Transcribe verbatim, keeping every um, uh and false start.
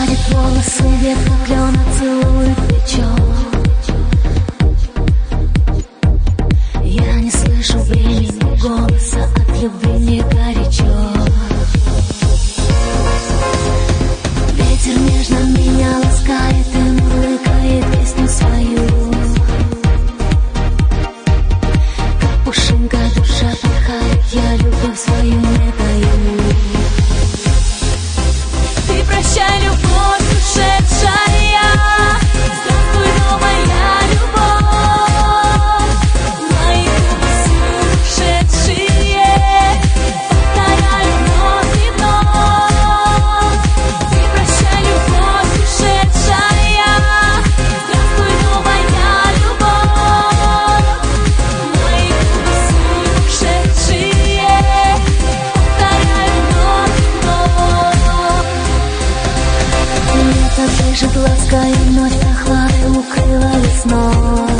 гладит волосы, ветка клена целует плечо. Я не слышу времени, голоса, от любви мне горячо. Ветер нежно меня ласкает и мурлыкает песню свою. Как пушинка душа пахает, я любовь свою не даю. Ты прощай, любовь ушедшая, здравствуй, новая любовь. Мои губы сумасшедшие повторяют вновь и вновь. Ты прощай, любовь ушедшая, здравствуй, новая любовь. Мои губы сумасшедшие повторяют вновь и вновь. Лето дышит лаской, вновь прохладой укрыла весной.